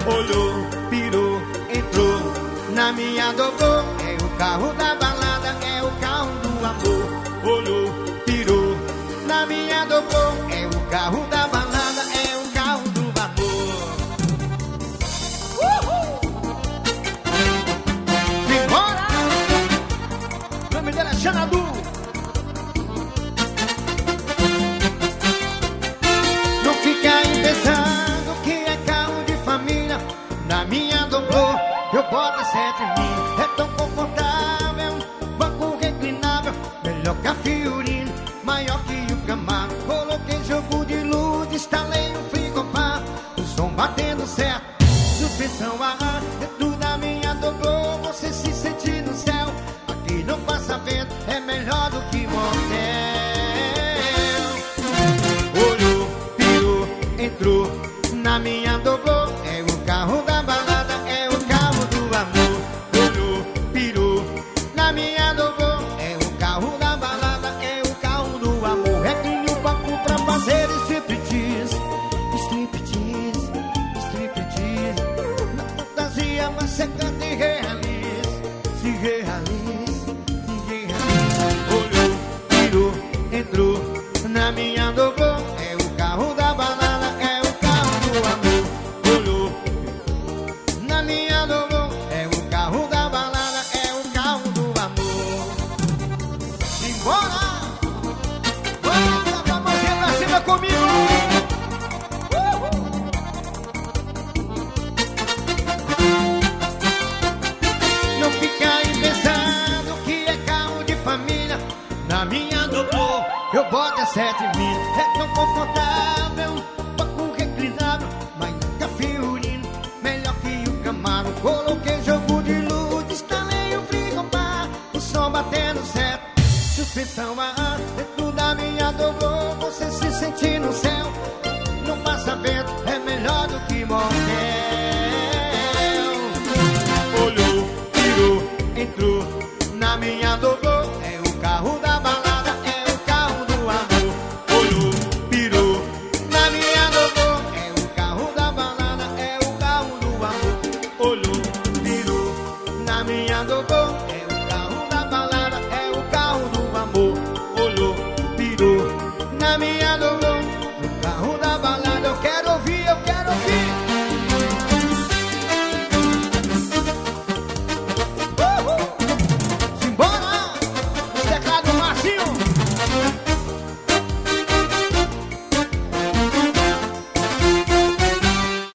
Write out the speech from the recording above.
Olhou, pirou, entrou na minha dobrou. É o carro da balada, é o carro do amor. Olhou, pirou na minha dobrou. É o carro da balada, é o carro do amor. Simbora! O nome dela é Xanadu. Não fica aí pensando que é carro de família. Na minha dobrou, eu boto 7 mil. É tão confortável, banco reclinável, melhor que a Fiorino, maior que o Camaro. Coloquei jogo de luz, instalei um frigobar, o som batendo certo, suspensão a ar. Dentro da minha dobrou, você se sente no céu. Aqui não passa vento, é melhor do que motel. Olhou, pirou, entrou na minha dobrou. É o carro da balada, é o carro do amor. Olhou, pirou na minha dobrou. É o carro da balada, é o carro do amor. É que o papo pra fazer striptease, striptease, striptease. Na fantasia, mas você canta e realiza, se realiza, se realiza. Olhou, pirou, entrou na minha dobrou. É o carro da balada, é o carro do amor. Olhou, na minha dobrou. É o carro da balada, é o carro do amor. Simbora! Vamos lá pra mãozinha pra cima comigo! Não fica aí pensando que é carro de família. Na minha dobrou, eu boto 7 mil.